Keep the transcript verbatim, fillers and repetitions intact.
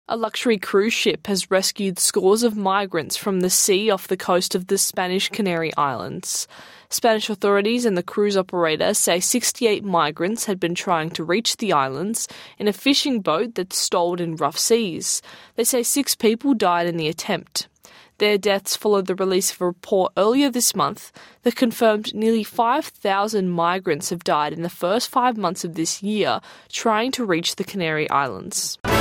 A luxury cruise ship has rescued scores of migrants from the sea off the coast of the Spanish Canary Islands. Spanish authorities and the cruise operator say sixty-eight migrants had been trying to reach the islands in a fishing boat that stalled in rough seas. They say six people died in the attempt. Their deaths followed the release of a report earlier this month that confirmed nearly five thousand migrants have died in the first five months of this year trying to reach the Canary Islands.